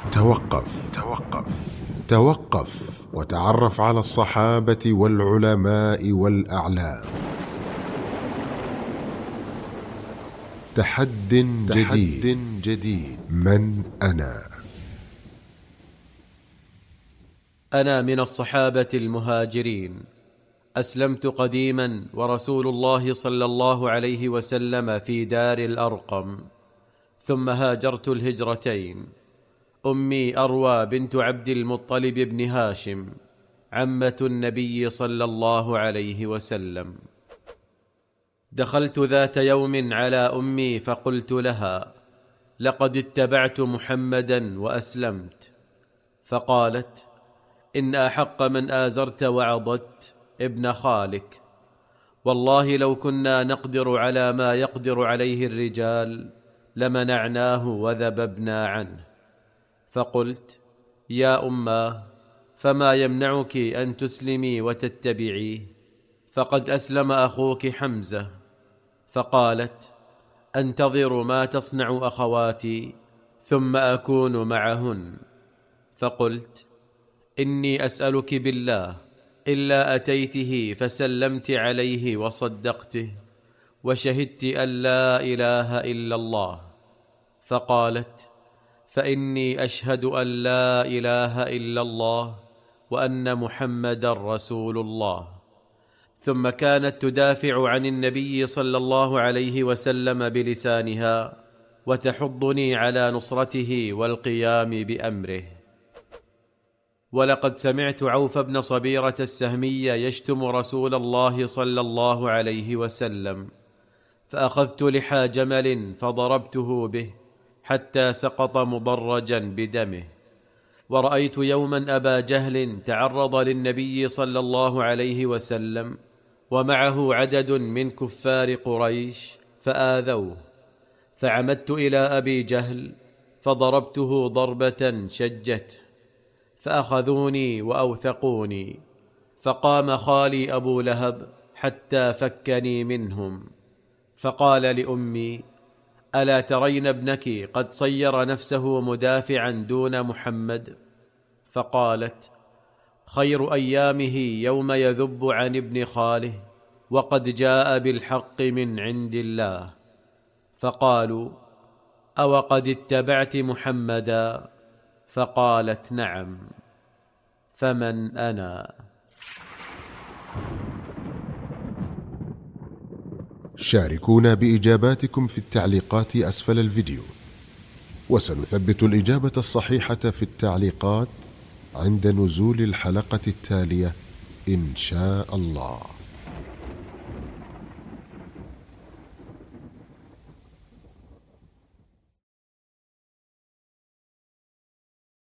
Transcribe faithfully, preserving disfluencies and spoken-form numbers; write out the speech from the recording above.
توقف توقف توقف وتعرف على الصحابة والعلماء والأعلام. تحد جديد, جديد من أنا؟ أنا من الصحابة المهاجرين، أسلمت قديما ورسول الله صلى الله عليه وسلم في دار الأرقم، ثم هاجرت الهجرتين. أمي أروى بنت عبد المطلب بن هاشم، عمة النبي صلى الله عليه وسلم. دخلت ذات يوم على أمي فقلت لها: لقد اتبعت محمدا وأسلمت. فقالت: إن أحق من آزرت وعضدت ابن خالك، والله لو كنا نقدر على ما يقدر عليه الرجال لمنعناه وذببنا عنه. فقلت: يا أماه، فما يمنعك أن تسلمي وتتبعيه؟ فقد أسلم أخوك حمزة. فقالت: أنتظر ما تصنع أخواتي ثم أكون معهن. فقلت: إني أسألك بالله إلا أتيته فسلمت عليه وصدقته وشهدت أن لا إله إلا الله. فقالت: فإني أشهد أن لا إله إلا الله وأن محمدا رسول الله. ثم كانت تدافع عن النبي صلى الله عليه وسلم بلسانها وتحضني على نصرته والقيام بأمره. ولقد سمعت عوف بن صبيرة السهمي يشتم رسول الله صلى الله عليه وسلم، فأخذت لحى جمل فضربته به حتى سقط مضرجا بدمه. ورأيت يوما أبا جهل تعرض للنبي صلى الله عليه وسلم ومعه عدد من كفار قريش فآذوه، فعمدت إلى أبي جهل فضربته ضربة شجته، فأخذوني وأوثقوني، فقام خالي أبو لهب حتى فكني منهم، فقال لأمي: ألا ترين ابنك قد صير نفسه مدافعا دون محمد؟ فقالت: خير أيامه يوم يذب عن ابن خاله وقد جاء بالحق من عند الله. فقالوا: أو قد اتبعت محمدا؟ فقالت: نعم. فمن أنا؟ شاركونا بإجاباتكم في التعليقات أسفل الفيديو، وسنثبت الإجابة الصحيحة في التعليقات عند نزول الحلقة التالية إن شاء الله.